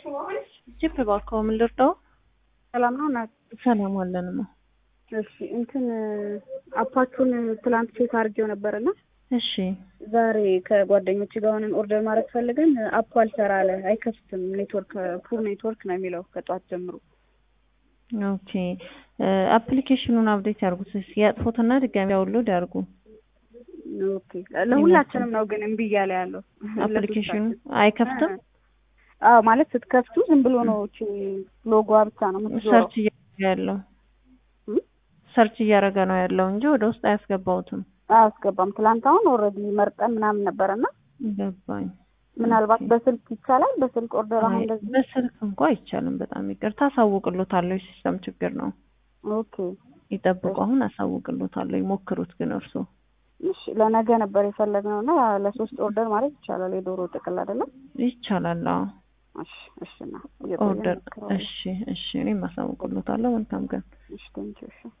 ጂፕ ባርኮ ምን ልርዳው? ሰላም ነው እናት? ሰላም አለንማ። እሺ አፓቹን ትላንት ቼክ አድርጌው ነበርና እሺ ዛሬ ከጓደኞች ጋር ሆነን ኦርደር ማድረግ ፈልገን አፑ አልሰራ አለ። አይከፍትም። ኔትወርክ ፑር ኔትወርክ ነው የሚለው ከጧት ጀምሮ። ኦኬ አፕሊኬሽኑን አፕዴት ያርጉት። ያጥፉትና ድጋሚ ዳውንሎድ ያርጉ። ኦኬ ለሁላችንም ነው ግን እምቢ እያለ ያለው። አፕሊኬሽኑ አይከፍትም። አዎ ማለት ስትከፍቱ ዝም ብሎ ነው እቺ ሎጎዋ ብቻ ነው የምትዞረው። ሰርች እያደረገ ነው ያለው እንጂ ወደ ውስጥ አያስገባውትም። አያስገባም። ትላንት አሁን ኦልሬዲ መርጠን ምናምን ነበርና ገባኝ። ምናልባት በስልክ ይቻላል። በስልክ ኦርደር አሁን እንደዚህ በስልክ እንኳን አይቻልም። በጣም ይቅርታ አሳውቅሎታለሁ። ሲስተም ችግር ነው። ኦኬ ይጠብቁ። አሁን አሳውቅሎታለሁ። ይሞክሩት ግን እርሱ። እሺ ለነገ ነበር የፈለግነውና ለ3 ኦርደር ማለት ይቻላል። የዶሮ ጥቅል አይደለም? ይቻላል። አዎ እሺና ኦርደር እሺ እኔም አሳውቅሎታለሁ። መልካም ቀን። እሺ ቴንኪው። እሺ